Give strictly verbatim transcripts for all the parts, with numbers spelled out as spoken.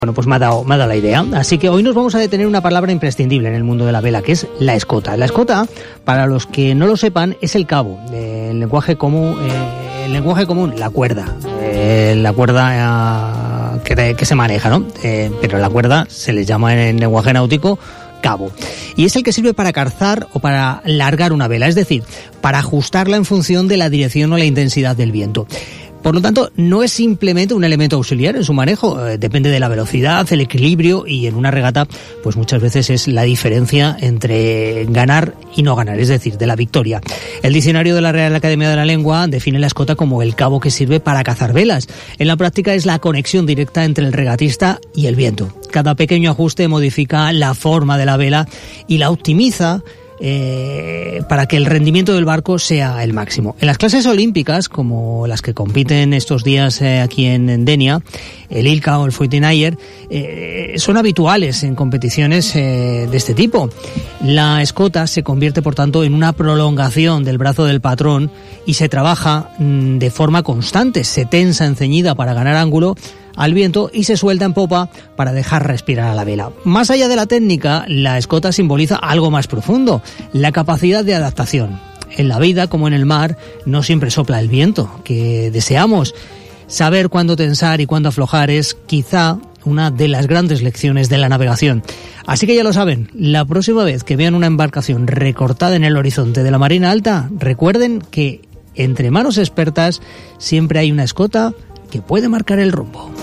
Bueno, pues me ha, dado, me ha dado la idea. Así que hoy nos vamos a detener una palabra imprescindible en el mundo de la vela, que es la escota. La escota, para los que no lo sepan, es el cabo. Eh, el lenguaje común, eh, el lenguaje común, la cuerda. Eh, la cuerda eh, que, que se maneja, ¿no? Eh, pero la cuerda se le llama en el lenguaje náutico cabo. Y es el que sirve para calzar o para largar una vela, es decir, para ajustarla en función de la dirección o la intensidad del viento. Por lo tanto, no es simplemente un elemento auxiliar en su manejo, eh, depende de la velocidad, el equilibrio, y en una regata pues muchas veces es la diferencia entre ganar y no ganar, es decir, de la victoria. El diccionario de la Real Academia de la Lengua define la escota como el cabo que sirve para cazar velas. En la práctica es la conexión directa entre el regatista y el viento. Cada pequeño ajuste modifica la forma de la vela y la optimiza Eh, para que el rendimiento del barco sea el máximo. En las clases olímpicas, como las que compiten estos días eh, aquí en Denia, el Ilka o el Fuitenhayer, eh, son habituales en competiciones eh, de este tipo. La escota se convierte, por tanto, en una prolongación del brazo del patrón y se trabaja mm, de forma constante. Se tensa enceñida para ganar ángulo al viento y se suelta en popa para dejar respirar a la vela. Más allá de la técnica, la escota simboliza algo más profundo, la capacidad de adaptación. En la vida, como en el mar, no siempre sopla el viento que deseamos. Saber cuándo tensar y cuándo aflojar es quizá una de las grandes lecciones de la navegación. Así que ya lo saben, la próxima vez que vean una embarcación recortada en el horizonte de la marina alta, recuerden que entre manos expertas siempre hay una escota que puede marcar el rumbo.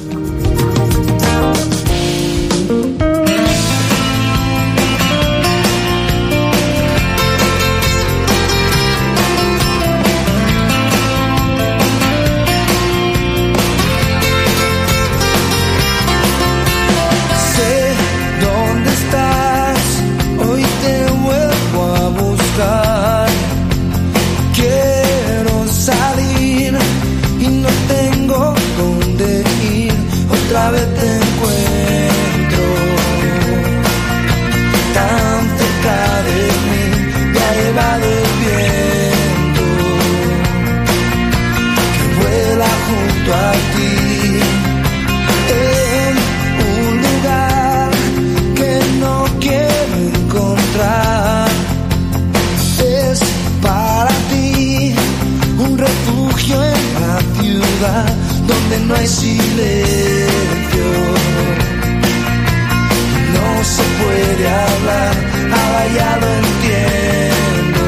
Donde no hay silencio, no se puede hablar, ahora ya lo entiendo,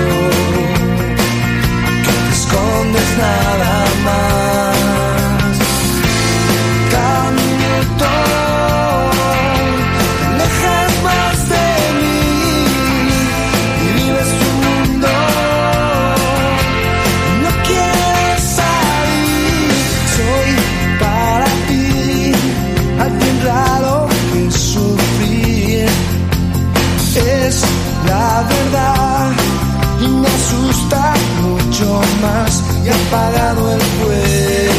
que te escondes nada más. Cada minuto te alejas más de mí y vives tu mundo, no quieres salir. Soy para ti alguien raro que sufrir, es la verdad y me asusta mucho más, y ha apagado el fuego.